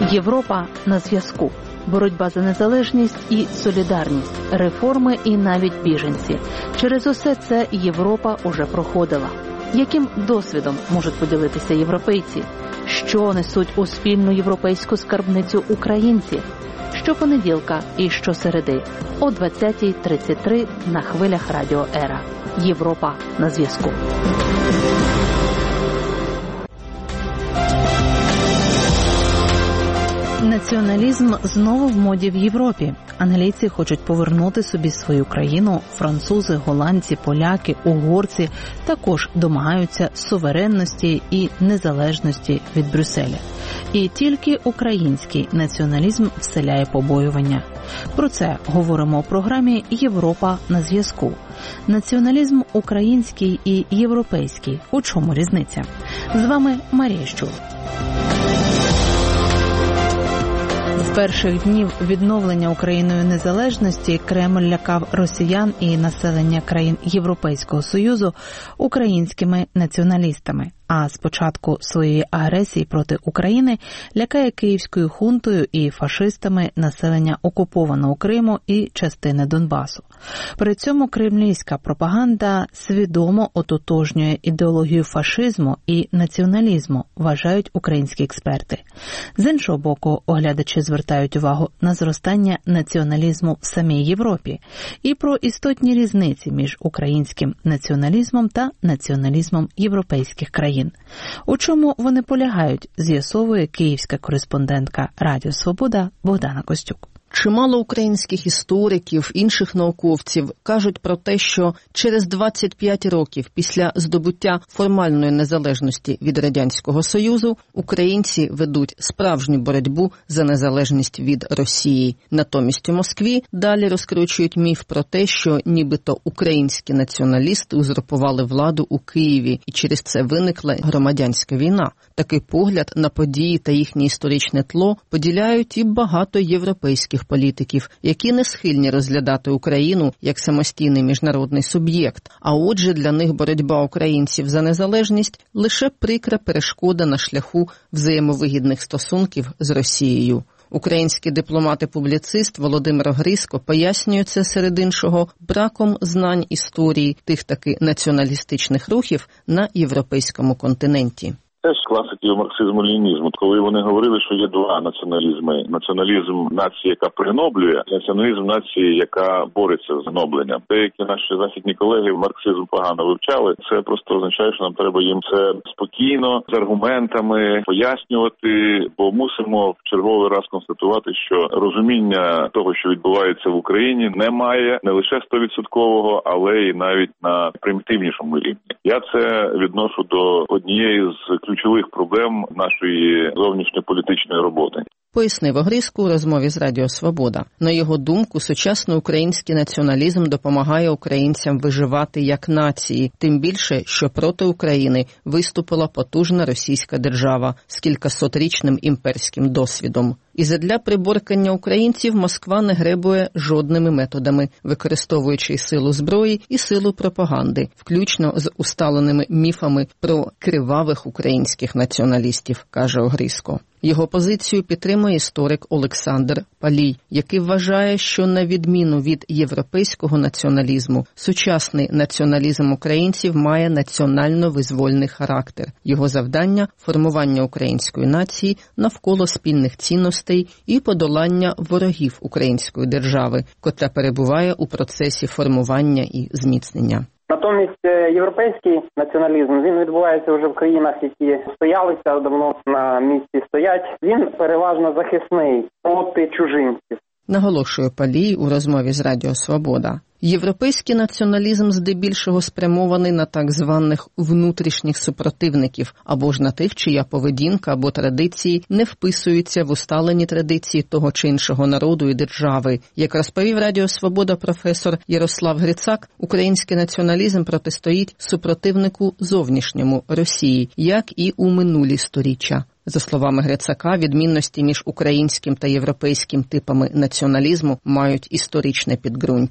Європа на зв'язку. Боротьба за незалежність і солідарність, реформи і навіть біженці. Через усе це Європа уже проходила. Яким досвідом можуть поділитися європейці? Що несуть у спільну європейську скарбницю українці? Щопонеділка і щосереди о 20:33 на хвилях Радіо Ера. Європа на зв'язку. Націоналізм знову в моді в Європі. Англійці хочуть повернути собі свою країну, французи, голландці, поляки, угорці також домагаються суверенності і незалежності від Брюсселя. І тільки український націоналізм вселяє побоювання. Про це говоримо у програмі «Європа на зв'язку». Націоналізм український і європейський. У чому різниця? З вами Марія Щур. З перших днів відновлення Україною незалежності Кремль лякав росіян і населення країн Європейського Союзу українськими націоналістами. А з початку своєї агресії проти України лякає київською хунтою і фашистами населення окупованого Криму і частини Донбасу. При цьому кремлівська пропаганда свідомо ототожнює ідеологію фашизму і націоналізму, вважають українські експерти. З іншого боку, оглядачі звертають увагу на зростання націоналізму в самій Європі і про істотні різниці між українським націоналізмом та націоналізмом європейських країн. У чому вони полягають, з'ясовує київська кореспондентка Радіо Свобода Богдана Костюк. Чимало українських істориків, інших науковців кажуть про те, що через 25 років після здобуття формальної незалежності від Радянського Союзу українці ведуть справжню боротьбу за незалежність від Росії. Натомість у Москві далі розкручують міф про те, що нібито українські націоналісти узурпували владу у Києві і через це виникла громадянська війна. Такий погляд на події та їхнє історичне тло поділяють і багато європейських політиків, які не схильні розглядати Україну як самостійний міжнародний суб'єкт, а отже для них боротьба українців за незалежність – лише прикра перешкода на шляху взаємовигідних стосунків з Росією. Український дипломат і публіцист Володимир Грицько пояснює це, серед іншого, браком знань історії тих таки націоналістичних рухів на європейському континенті. Теж класиків марксизму-ленінізму, коли вони говорили, що є два націоналізми. Націоналізм нації, яка пригноблює, і націоналізм нації, яка бореться з гнобленням. Деякі наші західні колеги марксизм погано вивчали. Це просто означає, що нам треба їм це спокійно, з аргументами пояснювати, бо мусимо в черговий раз констатувати, що розуміння того, що відбувається в Україні, немає не лише 100%, але і навіть на примітивнішому рівні. Я це відношу до однієї з ключових проблем нашої зовнішньополітичної роботи. Пояснив Грицько у розмові з Радіо Свобода. На його думку, сучасний український націоналізм допомагає українцям виживати як нації, тим більше, що проти України виступила потужна російська держава з кількасотрічним імперським досвідом. І задля приборкання українців Москва не гребує жодними методами, використовуючи силу зброї і силу пропаганди, включно з усталеними міфами про кривавих українських націоналістів, каже Грицько. Його позицію підтримує історик Олександр Палій, який вважає, що на відміну від європейського націоналізму, сучасний націоналізм українців має національно-визвольний характер. Його завдання – формування української нації навколо спільних цінностей і подолання ворогів української держави, котра перебуває у процесі формування і зміцнення. Натомість європейський націоналізм, він відбувається вже в країнах, які стоялися давно на місці стоять. Він переважно захисний проти чужинців. Наголошує Палій у розмові з Радіо Свобода. Європейський націоналізм здебільшого спрямований на так званих внутрішніх супротивників, або ж на тих, чия поведінка або традиції не вписуються в усталені традиції того чи іншого народу і держави. Як розповів Радіо Свобода професор Ярослав Грицак, український націоналізм протистоїть супротивнику зовнішньому – Росії, як і у минулі сторіччя. За словами Грицака, відмінності між українським та європейським типами націоналізму мають історичне підґрунтя.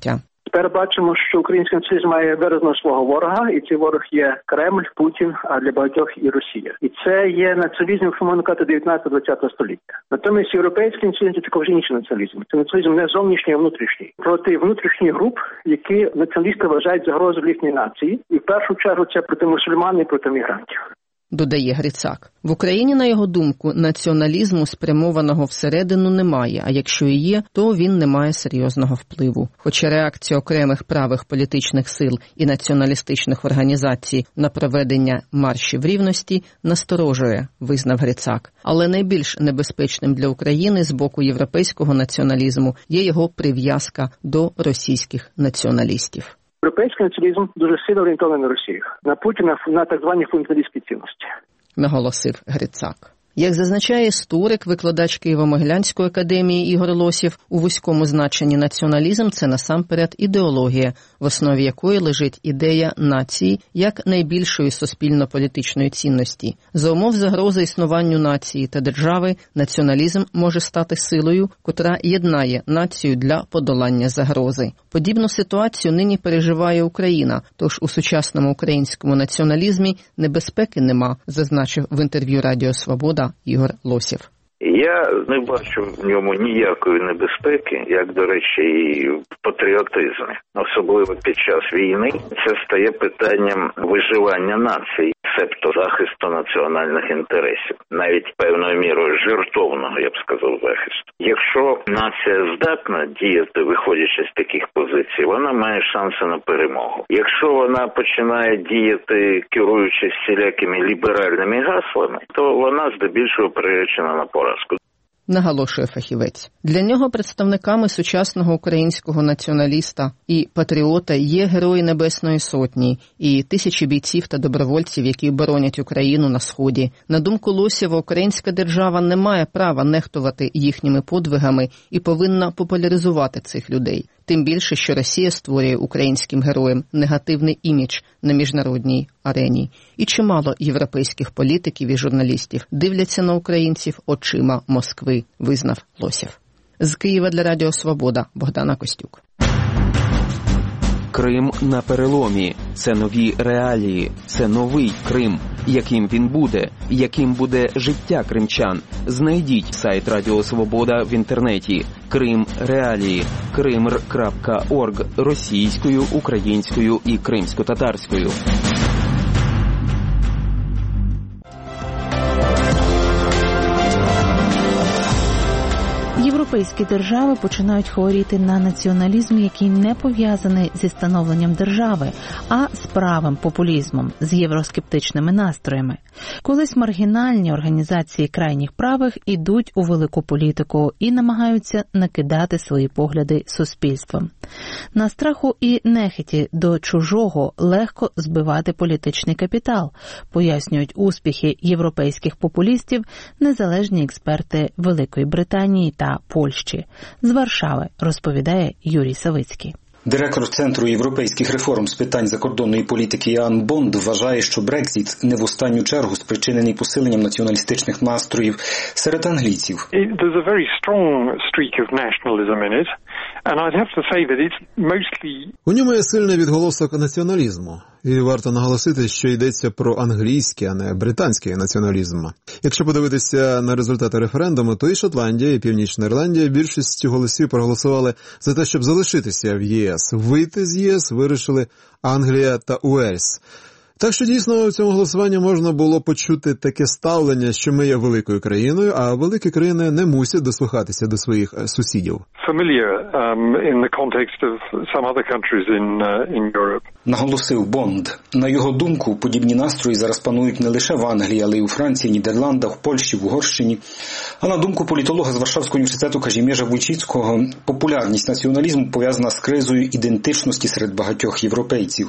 Тепер бачимо, що український націоналізм має виразно свого ворога, і цей ворог є Кремль, Путін, а для багатьох і Росія. І це є націоналізм, якщо можна казати, 19-20 століття. Натомість європейський націоналізм – це вже інший націоналізм. Це націоналізм не зовнішній, а внутрішній. Проти внутрішніх груп, які націоналісти вважають загрозою їхньої нації. І в першу чергу це проти мусульман і проти мігрантів. Додає Грицак. В Україні, на його думку, націоналізму спрямованого всередину немає, а якщо і є, то він не має серйозного впливу. Хоча реакція окремих правих політичних сил і націоналістичних організацій на проведення маршів рівності насторожує, визнав Грицак. Але найбільш небезпечним для України з боку європейського націоналізму є його прив'язка до російських націоналістів. Європейський націоналізм дуже сильно орієнтований на Росію, на Путіна, на так звані фундаменталістські цінності. Наголосив Грицак. Як зазначає історик, викладач Києво-Могилянської академії Ігор Лосєв, у вузькому значенні націоналізм – це насамперед ідеологія, в основі якої лежить ідея нації як найбільшої суспільно-політичної цінності. За умов загрози існуванню нації та держави, націоналізм може стати силою, котра єднає націю для подолання загрози. Подібну ситуацію нині переживає Україна, тож у сучасному українському націоналізмі небезпеки нема, зазначив в інтерв'ю Радіо Свобода Ігор Лосєв. Я не бачу в ньому ніякої небезпеки, як, до речі, і в патріотизмі. Особливо під час війни це стає питанням виживання нації, себто захисту національних інтересів. Навіть певною мірою жертовного, я б сказав, захисту. Якщо нація здатна діяти, виходячи з таких позицій, вона має шанси на перемогу. Якщо вона починає діяти, керуючись всілякими ліберальними гаслами, то вона здебільшого приречена на поразку. Наголошує фахівець. Для нього представниками сучасного українського націоналіста і патріота є герої Небесної Сотні і тисячі бійців та добровольців, які боронять Україну на Сході. На думку Лосєва, українська держава не має права нехтувати їхніми подвигами і повинна популяризувати цих людей. Тим більше, що Росія створює українським героям негативний імідж на міжнародній арені. І чимало європейських політиків і журналістів дивляться на українців очима Москви, визнав Лосєв. З Києва для Радіо Свобода Богдана Костюк. Крим на переломі. Це нові реалії. Це новий Крим. Яким він буде? Яким буде життя кримчан? Знайдіть сайт Радіо Свобода в інтернеті. Крим реалії. krimr.org російською, українською і кримсько-татарською. Європейські держави починають хворіти на націоналізм, який не пов'язаний зі становленням держави, а з правим популізмом, з євроскептичними настроями. Колись маргінальні організації крайніх правих ідуть у велику політику і намагаються накидати свої погляди суспільством. На страху і нехиті до чужого легко збивати політичний капітал, пояснюють успіхи європейських популістів незалежні експерти Великої Британії та Польщі. З Варшави розповідає Юрій Савицький. Директор Центру європейських реформ з питань закордонної політики Ян Бонд вважає, що Брекзіт не в останню чергу спричинений посиленням націоналістичних настроїв серед англійців. У ньому є сильний відголосок націоналізму. І варто наголосити, що йдеться про англійський, а не британський націоналізм. Якщо подивитися на результати референдуму, то і Шотландія, і Північна Ірландія більшістю голосів проголосували за те, щоб залишитися в ЄС. Вийти з ЄС вирішили Англія та Уельс. Так що дійсно в цьому голосуванні можна було почути таке ставлення, що ми є великою країною, а великі країни не мусять дослухатися до своїх сусідів. Наголосив Бонд. На його думку, подібні настрої зараз панують не лише в Англії, але й у Франції, Нідерландах, Польщі, в Угорщині. А на думку політолога з Варшавського університету Кажімєжа Войчицького, популярність націоналізму пов'язана з кризою ідентичності серед багатьох європейців.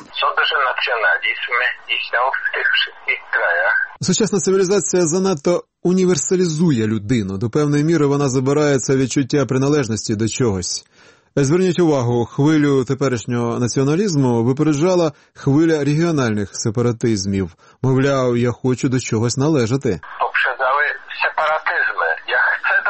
Сучасна цивілізація занадто універсалізує людину. До певної міри вона забирає це відчуття приналежності до чогось. Зверніть увагу, хвилю теперішнього націоналізму випереджала хвиля регіональних сепаратизмів. Мовляв, я хочу до чогось належати. Попrzedzały separatyzmy. Ja chcę do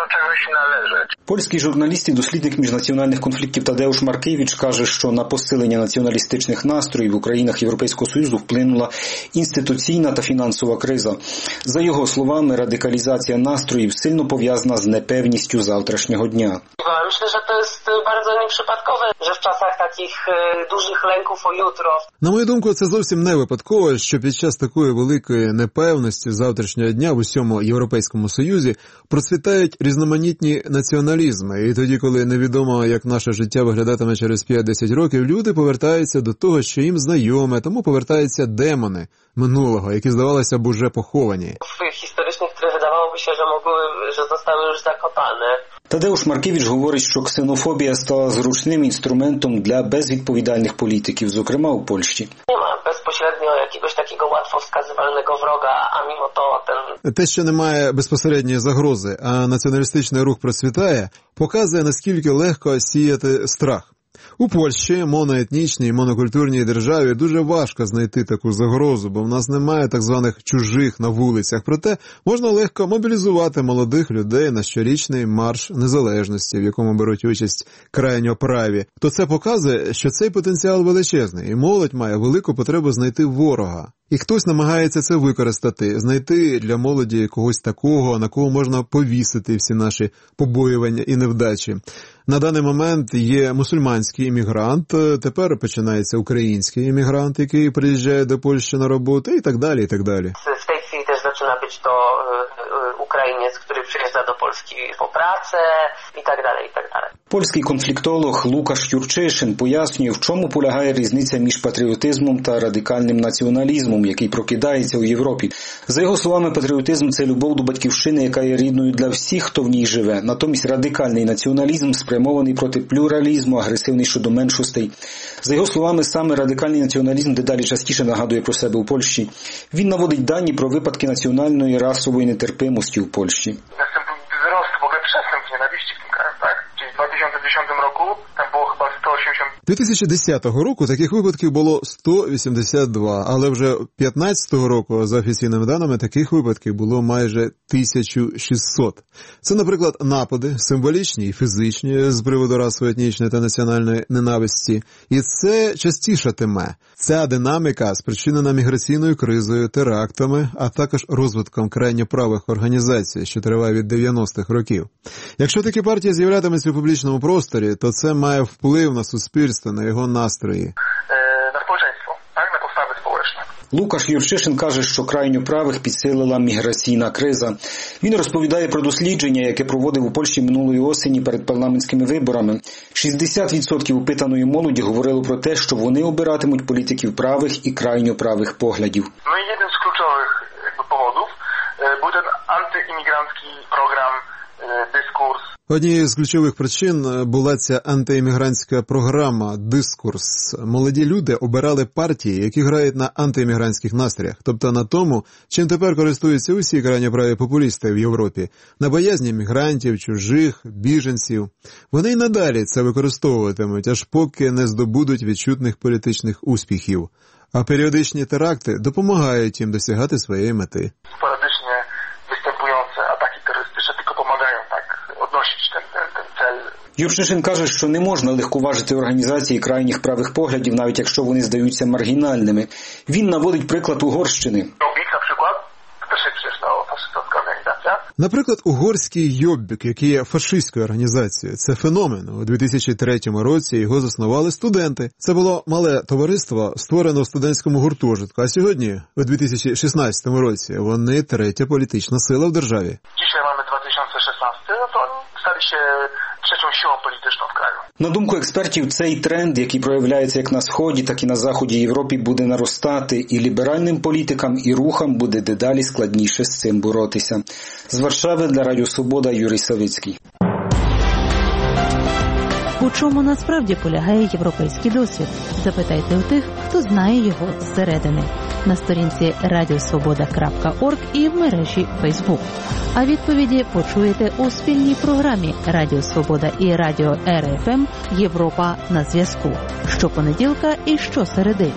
czegoś należeć. Польський журналіст і дослідник міжнаціональних конфліктів Тадеуш Маркевич каже, що на посилення націоналістичних настроїв в країнах Європейського Союзу вплинула інституційна та фінансова криза. За його словами, радикалізація настроїв сильно пов'язана з непевністю завтрашнього дня. Myślę, że to jest bardzo nieprzypadkowe, że w czasach takich dużych lęków o jutro. На мою думку, це зовсім не випадково, що під час такої великої непевності завтрашнього дня в усьому Європейському Союзі процвітають різноманітні націоналізми. І тоді, коли невідомо, як наше життя виглядатиме через 5-10 років, люди повертаються до того, що їм знайоме, тому повертаються демони минулого, які, здавалося б, уже поховані. Historycznych, które wydawałoby się, że zostały już zakopane. Тадеуш Маркевич говорить, що ксенофобія стала зручним інструментом для безвідповідальних політиків, зокрема у Польщі. Нема безпосередньо якогось такого łatwo wskazywalnego wroga, a mimo to ten... Те, що немає безпосередньої загрози, а націоналістичний рух процвітає, показує, наскільки легко сіяти страх. У Польщі, моноетнічній і монокультурній державі, дуже важко знайти таку загрозу, бо в нас немає так званих чужих на вулицях. Проте можна легко мобілізувати молодих людей на щорічний марш незалежності, в якому беруть участь крайньо праві. То це показує, що цей потенціал величезний, і молодь має велику потребу знайти ворога. І хтось намагається це використати, знайти для молоді когось такого, на кого можна повісити всі наші побоювання і невдачі. На даний момент є мусульманський іммігрант, тепер починається український іммігрант, який приїжджає до Польщі на роботу, і так далі, і так далі. W tej chwili też zaczyna być to Ukrainiec, który przyjeżdża do Polski po pracę i tak dalej, i tak dalej. Польський конфліктолог Лукаш Юрчишин пояснює, в чому полягає різниця між патріотизмом та радикальним націоналізмом, який прокидається у Європі. За його словами, патріотизм – це любов до батьківщини, яка є рідною для всіх, хто в ній живе. Натомість радикальний націоналізм спрямований проти плюралізму, агресивний щодо меншостей. За його словами, саме радикальний націоналізм дедалі частіше нагадує про себе у Польщі. Він наводить дані про випадки національної расової нетерпимості у Польщі. Wzrost w ogóle przestępstw nienawiści w tym kraju, tak? Czyli w 2010 roku tam było chyba 180... 2010 року таких випадків було 182, але вже 2015 року, за офіційними даними, таких випадків було майже 1600. Це, наприклад, напади, символічні і фізичні, з приводу расової, етнічної та національної ненависті. І це частішатиме. Ця динаміка спричинена міграційною кризою, терактами, а також розвитком крайньо правих організацій, що триває від 90-х років. Якщо такі партії з'являтимуться у публічному просторі, то це має вплив на суспільство, на його настрої. На społeczeństwo, tak? Na postawy społeczne. Лукаш Юрчишин каже, що крайньо правих підсилила міграційна криза. Він розповідає про дослідження, яке проводив у Польщі минулої осені перед парламентськими виборами. 60% опитаної молоді говорило про те, що вони обиратимуть політиків правих і крайньо правих поглядів. No i jeden z kluczowych powodów był ten antyimigrancki program, dyskurs. Однією з ключових причин була ця антиіммігрантська програма «Дискурс». Молоді люди обирали партії, які грають на антиіммігрантських настроях, тобто на тому, чим тепер користуються усі крайньоправі популісти в Європі, на боязні мігрантів, чужих, біженців. Вони й надалі це використовуватимуть, аж поки не здобудуть відчутних політичних успіхів. А періодичні теракти допомагають їм досягати своєї мети. Sporadycznie występujące ataki terrorystyczne tylko pomagają tak odnosić ten cel. Юрчишин каже, що не можна легковажити організації крайніх правих поглядів, навіть якщо вони здаються маргінальними. Він наводить приклад Угорщини. Jobbik na przykład, to też jest przecież faszystowska organizacja. Наприклад, угорський Йоббік, який є фашистською організацією. Це феномен. У 2003 році його заснували студенти. Це було мале товариство, створене у студентському гуртожитку. А сьогодні, у 2016 році, вони третя політична сила в державі. Dzisiaj mamy 2016, no to oni stali się trzecią siłą polityczną w kraju. На думку експертів, цей тренд, який проявляється як на Сході, так і на Заході Європи, буде наростати, і ліберальним політикам, і рухам буде дедалі складніше з цим боротися. З Варшави для Радіо Свобода Юрій Савицький. У чому насправді полягає європейський досвід? Запитайте у тих, хто знає його зсередини. На сторінці radiosvoboda.org і в мережі Facebook. А відповіді почуєте у спільній програмі Радіо Свобода і Радіо РФМ «Європа на зв'язку» щопонеділка і щосереди.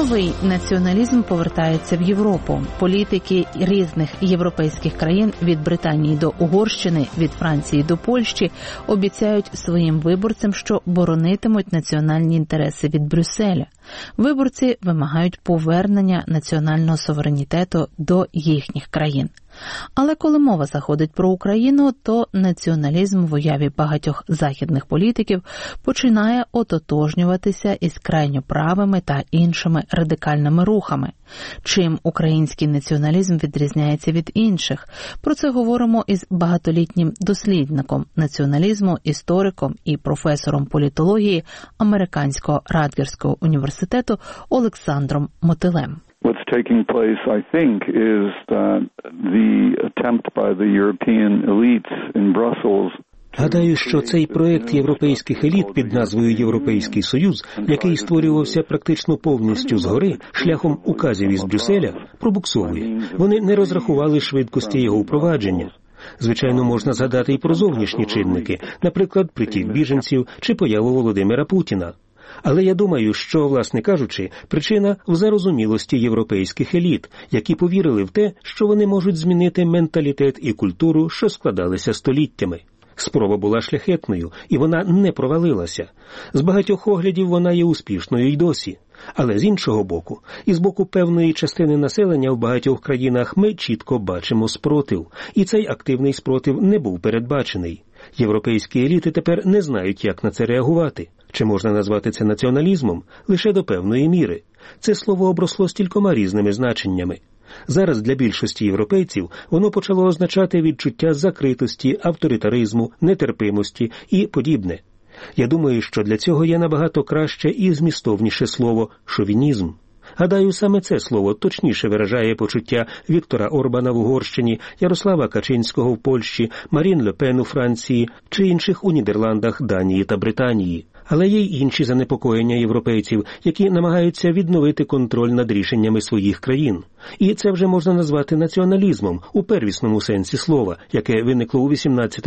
Новий націоналізм повертається в Європу. Політики різних європейських країн від Британії до Угорщини, від Франції до Польщі обіцяють своїм виборцям, що боронитимуть національні інтереси від Брюсселя. Виборці вимагають повернення національного суверенітету до їхніх країн. Але коли мова заходить про Україну, то націоналізм в уяві багатьох західних політиків починає ототожнюватися із крайньо правими та іншими радикальними рухами. Чим український націоналізм відрізняється від інших? Про це говоримо із багатолітнім дослідником націоналізму, істориком і професором політології Американського Радгерського університету Олександром Мотилем. What's taking place, I think, is that the attempt by the European elites in Brussels. Гадаю, що цей проект європейських еліт під назвою Європейський Союз, який створювався практично повністю згори, шляхом указів із Брюсселя, пробуксовує. Вони не розрахували швидкості його впровадження. Звичайно, можна згадати і про зовнішні чинники, наприклад, притік біженців чи появу Володимира Путіна. Але я думаю, що, власне кажучи, причина в зарозумілості європейських еліт, які повірили в те, що вони можуть змінити менталітет і культуру, що складалися століттями. Спроба була шляхетною, і вона не провалилася. З багатьох оглядів вона є успішною й досі. Але з іншого боку, і з боку певної частини населення в багатьох країнах ми чітко бачимо спротив. І цей активний спротив не був передбачений. Європейські еліти тепер не знають, як на це реагувати. Чи можна назвати це націоналізмом? Лише до певної міри. Це слово обросло стількома різними значеннями. Зараз для більшості європейців воно почало означати відчуття закритості, авторитаризму, нетерпимості і подібне. Я думаю, що для цього є набагато краще і змістовніше слово «шовінізм». Гадаю, саме це слово точніше виражає почуття Віктора Орбана в Угорщині, Ярослава Качинського в Польщі, Марін Ле Пен у Франції чи інших у Нідерландах, Данії та Британії. Але є й інші занепокоєння європейців, які намагаються відновити контроль над рішеннями своїх країн. І це вже можна назвати націоналізмом у первісному сенсі слова, яке виникло у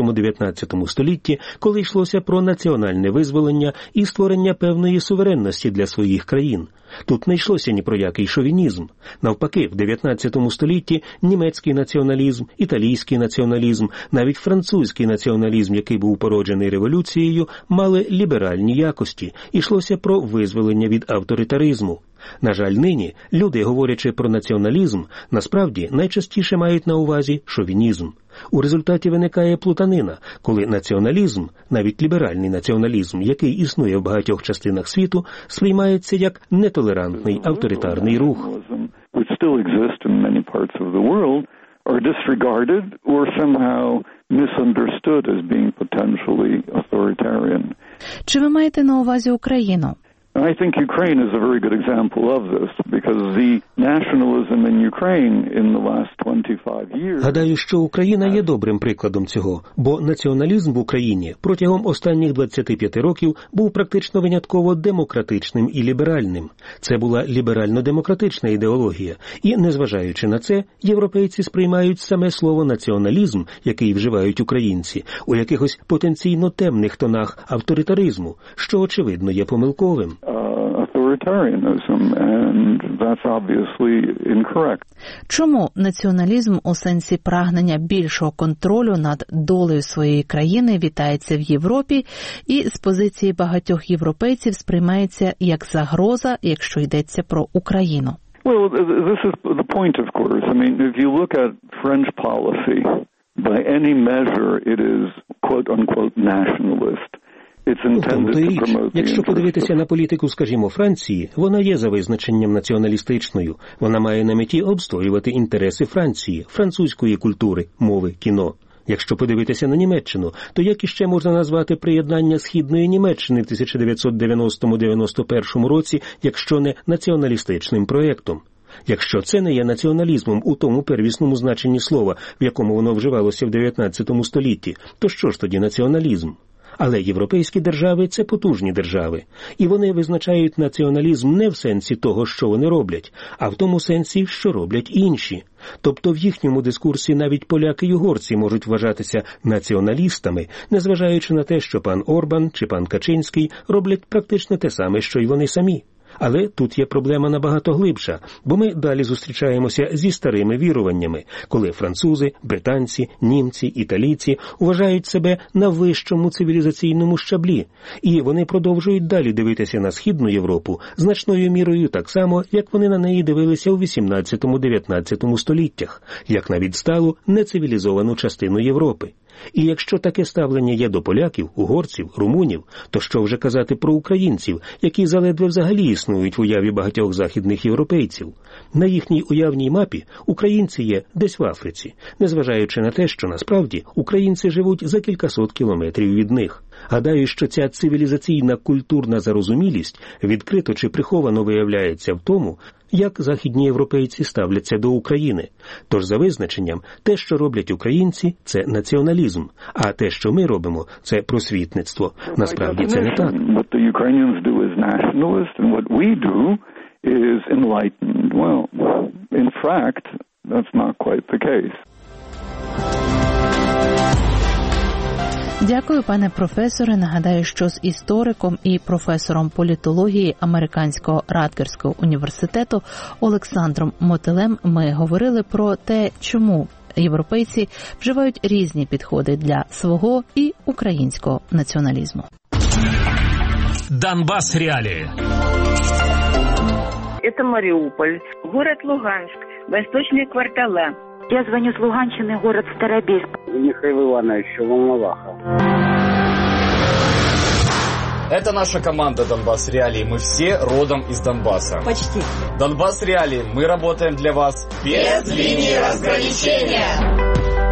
18-19 столітті, коли йшлося про національне визволення і створення певної суверенності для своїх країн. Тут не йшлося ні про який шовінізм. Навпаки, в 19 столітті німецький націоналізм, італійський націоналізм, навіть французький націоналізм, який був породжений революцією, мали ліберальні якості. Йшлося про визволення від авторитаризму. На жаль, нині люди, говорячи про націоналізм, насправді найчастіше мають на увазі шовінізм. У результаті виникає плутанина, коли націоналізм, навіть ліберальний націоналізм, який існує в багатьох частинах світу, сприймається як нетолерантний авторитарний рух. Чи ви маєте на увазі Україну? I think Ukraine is a very good example of this, because the nationalism in Ukraine in the last 25 years... Гадаю, що Україна є добрим прикладом цього, бо націоналізм в Україні протягом останніх 25 років був практично винятково демократичним і ліберальним. Це була ліберально-демократична ідеологія, і, незважаючи на це, європейці сприймають саме слово «націоналізм», який вживають українці, у якихось потенційно темних тонах авторитаризму, що, очевидно, є помилковим. Чому націоналізм у сенсі прагнення більшого контролю над долею своєї країни вітається в Європі і з позиції багатьох європейців сприймається як загроза, якщо йдеться про Україну? Well, this is the point, of course. I mean, if you look at French policy, by any measure it is quote-unquote nationalist. Якщо подивитися на політику, скажімо, Франції, вона є за визначенням націоналістичною. Вона має на меті обстоювати інтереси Франції, французької культури, мови, кіно. Якщо подивитися на Німеччину, то як іще можна назвати приєднання Східної Німеччини в 1990-91 році, якщо не націоналістичним проєктом? Якщо це не є націоналізмом у тому первісному значенні слова, в якому воно вживалося в 19 столітті, то що ж тоді націоналізм? Але європейські держави – це потужні держави. І вони визначають націоналізм не в сенсі того, що вони роблять, а в тому сенсі, що роблять інші. Тобто в їхньому дискурсі навіть поляки й угорці можуть вважатися націоналістами, незважаючи на те, що пан Орбан чи пан Качинський роблять практично те саме, що й вони самі. Але тут є проблема набагато глибша, бо ми далі зустрічаємося зі старими віруваннями, коли французи, британці, німці, італійці вважають себе на вищому цивілізаційному щаблі, і вони продовжують далі дивитися на Східну Європу значною мірою так само, як вони на неї дивилися у 18-19 століттях, як на відсталу, нецивілізовану частину Європи. І якщо таке ставлення є до поляків, угорців, румунів, то що вже казати про українців, які заледве взагалі існують в уяві багатьох західних європейців? На їхній уявній мапі українці є десь в Африці, незважаючи на те, що насправді українці живуть за кількасот кілометрів від них. Гадаю, що ця цивілізаційна культурна зарозумілість відкрито чи приховано виявляється в тому, як західні європейці ставляться до України. Тож за визначенням, те, що роблять українці, це націоналізм, а те, що ми робимо, це просвітництво. Насправді це не так. What the Ukrainians do is nationalist, and what we do is enlightened. Well, in fact, that's not quite the case. Дякую, пане професоре. Нагадаю, що з істориком і професором політології Американського Радгерського університету Олександром Мотилем ми говорили про те, чому європейці вживають різні підходи для свого і українського націоналізму. Донбасс реалии. Это Мариуполь, город Луганск, восточные квартала. Я звоню с Луганщины, город Старобельск. Михаил Иванович, Волноваха. Это наша команда «Донбасс Реалии». Мы все родом из Донбасса. Почти. «Донбасс Реалии». Мы работаем для вас без линии разграничения.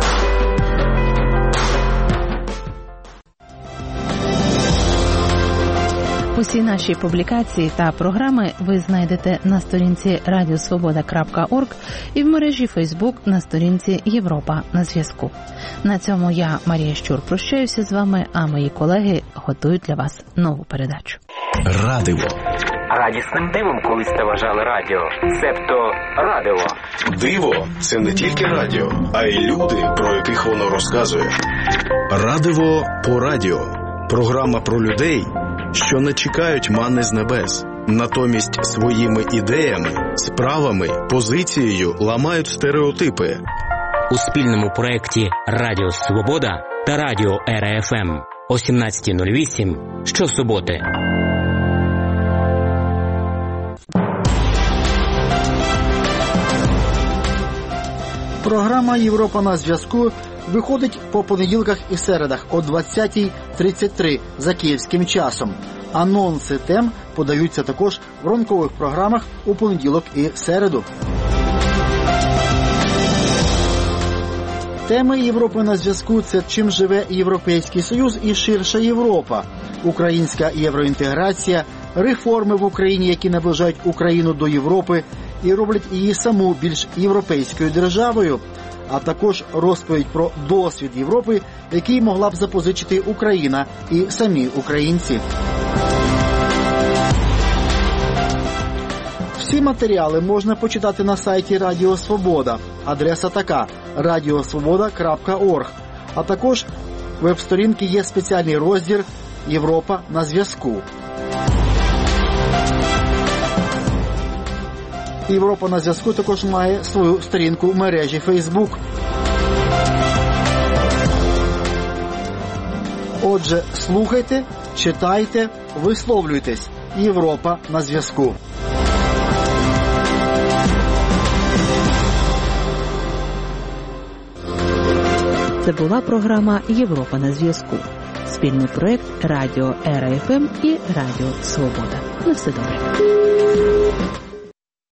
Усі наші публікації та програми ви знайдете на сторінці radiosvoboda.org і в мережі Facebook на сторінці Європа на зв'язку. На цьому я, Марія Щур, прощаюся з вами, а мої колеги готують для вас нову передачу. Радиво. Радісним дивом колись те вважали радіо, себто радиво. Диво – це не тільки радіо, а й люди, про яких воно розказує. Радиво по радіо. Програма про людей, що не чекають мани з небес. Натомість своїми ідеями, справами, позицією ламають стереотипи. У спільному проєкті «Радіо Свобода» та «Радіо РФМ» о 17:08 щосуботи. Програма «Європа на зв'язку» виходить по понеділках і середах о 20:33 за київським часом. Анонси тем подаються також в ранкових програмах у понеділок і середу. Теми «Європи на зв'язку» – це чим живе Європейський Союз і ширша Європа, українська євроінтеграція, реформи в Україні, які наближають Україну до Європи і роблять її саму більш європейською державою, а також розповідь про досвід Європи, який могла б запозичити Україна і самі українці. Всі матеріали можна почитати на сайті Радіо Свобода. Адреса така – radiosvoboda.org. А також веб-сторінки є спеціальний розділ «Європа на зв'язку». «Європа на зв'язку» також має свою сторінку в мережі Facebook. Отже, слухайте, читайте, висловлюйтесь. «Європа на зв'язку». Це була програма «Європа на зв'язку». Спільний проєкт Радіо РФМ і Радіо Свобода. На все добре.